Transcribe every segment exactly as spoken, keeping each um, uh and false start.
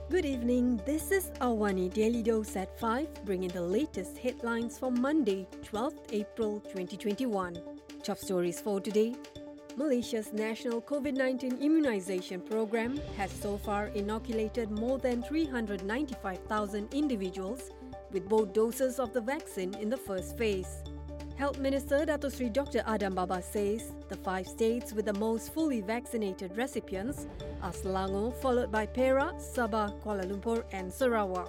Good evening, this is Awani Daily Dose at five, bringing the latest headlines for Monday, twelfth April twenty twenty-one. Top stories for today. Malaysia's national COVID nineteen immunization program has so far inoculated more than three hundred ninety-five thousand individuals with both doses of the vaccine in the first phase. Health Minister Dato Sri Doctor Adam Baba says the five states with the most fully vaccinated recipients are Selangor, followed by Perak, Sabah, Kuala Lumpur and Sarawak.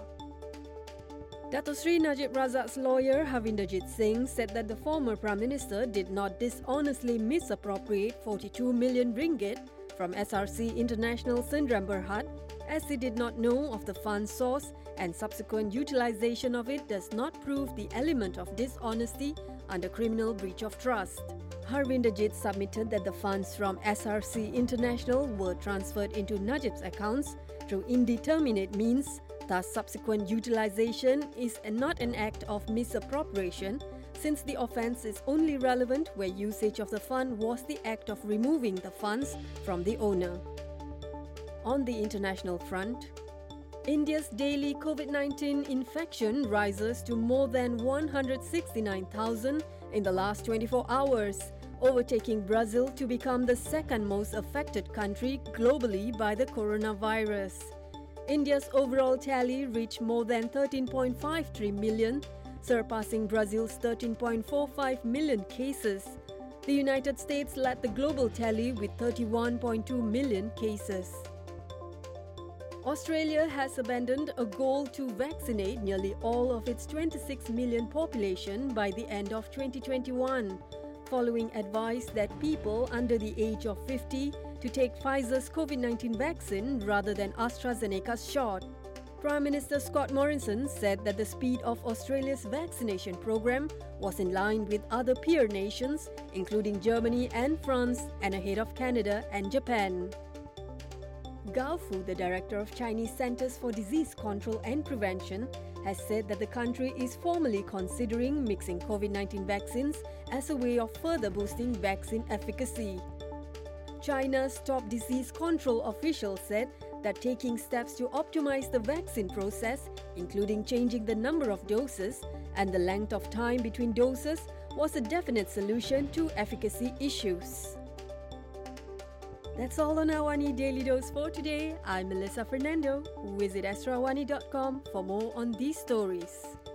Dato Sri Najib Razak's lawyer Havinderjit Singh said that the former Prime Minister did not dishonestly misappropriate forty-two million ringgit from S R C International Sdn Bhd as he did not know of the fund source and subsequent utilization of it does not prove the element of dishonesty under criminal breach of trust. Harvinderjit submitted that the funds from S R C International were transferred into Najib's accounts through indeterminate means, thus subsequent utilization is not an act of misappropriation since the offence is only relevant where usage of the fund was the act of removing the funds from the owner. On the international front, India's daily COVID nineteen infection rises to more than one hundred sixty-nine thousand in the last twenty-four hours, overtaking Brazil to become the second most affected country globally by the coronavirus. India's overall tally reached more than thirteen point five three million, surpassing Brazil's thirteen point four five million cases. The United States led the global tally with thirty-one point two million cases. Australia has abandoned a goal to vaccinate nearly all of its twenty-six million population by the end of twenty twenty-one, following advice that people under the age of fifty to take Pfizer's COVID nineteen vaccine rather than AstraZeneca's shot. Prime Minister Scott Morrison said that the speed of Australia's vaccination program was in line with other peer nations, including Germany and France, and ahead of Canada and Japan. Gao Fu, the director of Chinese Centers for Disease Control and Prevention, has said that the country is formally considering mixing COVID nineteen vaccines as a way of further boosting vaccine efficacy. China's top disease control official said that taking steps to optimize the vaccine process, including changing the number of doses and the length of time between doses, was a definite solution to efficacy issues. That's all on Awani Daily Dose for today. I'm Melissa Fernando. Visit astro awani dot com for more on these stories.